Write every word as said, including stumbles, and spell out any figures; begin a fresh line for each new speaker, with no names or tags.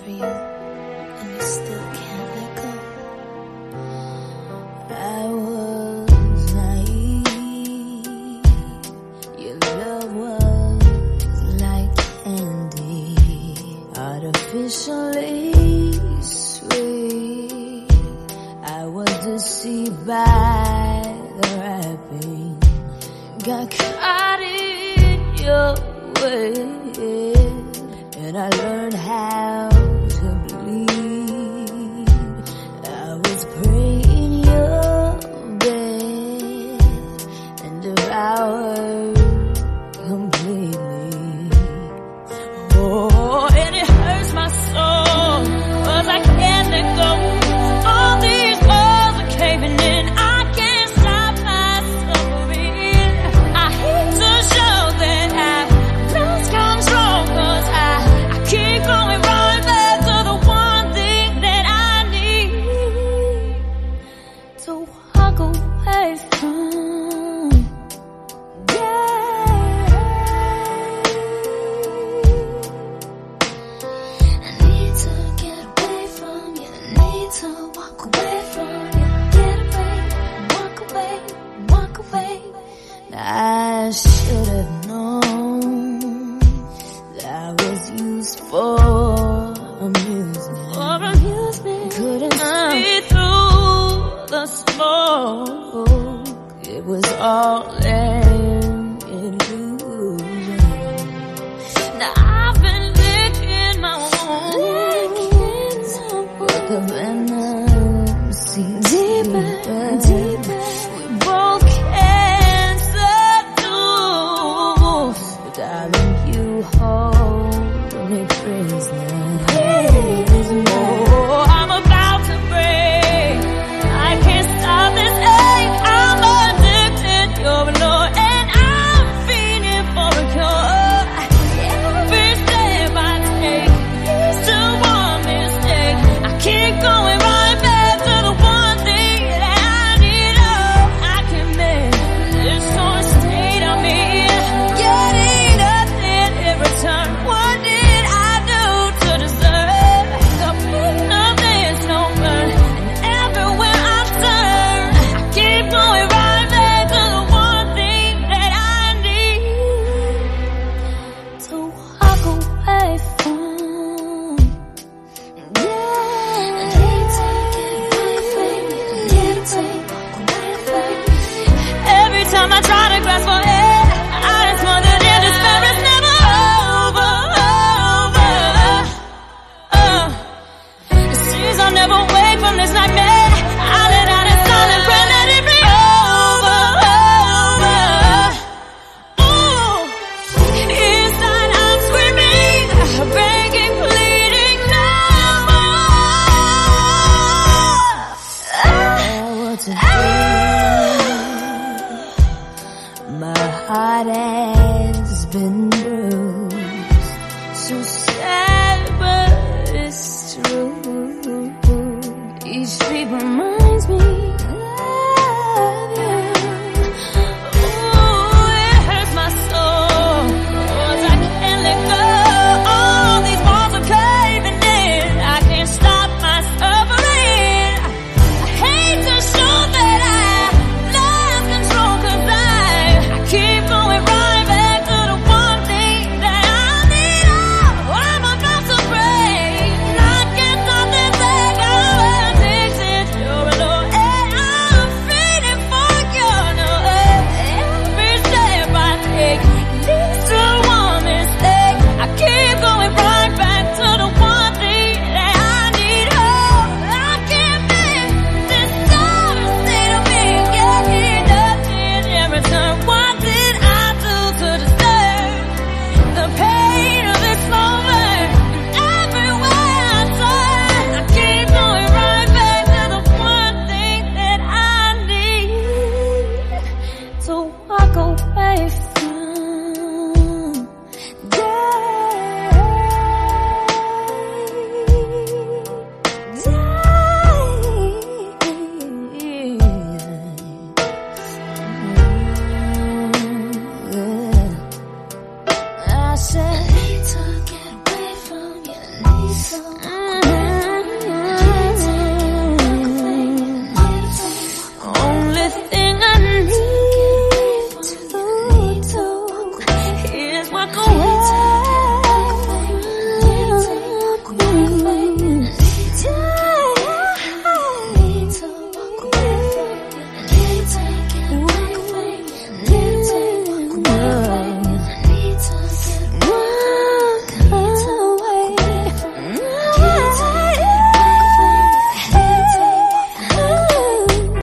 for you, and you still can't let go. I was naive. Your love was like candy, artificially sweet. I was deceived by the wrapping, got caught in your way, and I learned how to bleed. I was praying in your bed and devoured completely. Oh, and it hurts my soul, 'cause I can't let go. All these walls are caving in. I can't stop myself breathing. I hate to show that I've lost control, 'cause I, I keep going right back to the one thing that I need to walk away from. Yeah, I need to get away from you. I need to walk away from you. Get away, walk away, walk away. I should have known that I was used for amusement. For amusement. Couldn't see through the smoke. It was all an illusion. Now I've been licking my wounds, but the venom seems deeper, deeper. We both can't seduce, but darling, you hold me prisoner. Oh, I'm about to break. I can't stop this ache. I'm addicted, you're alone, and I'm feeling for a cure. Every step I take leads to one mistake. I keep going right back to the one thing that I need. Oh, I can make this sore state of me, getting nothing in return. What did I do to deserve the pain of this no burn? And everywhere I turn, I keep going right back to the one thing that I need to walk away from. Yeah, I need to get away, get away, walk away. Every time I try to grasp for air, I am smothered in despair. It's never over, over. Oh, it seems I'll never wake from this nightmare. I let out a silent prayer, let it be over, over. Ooh, inside I'm screaming, begging, pleading, no more. Oh, what to do? My heart has been bruised, so sad, but it's true. Each beat reminds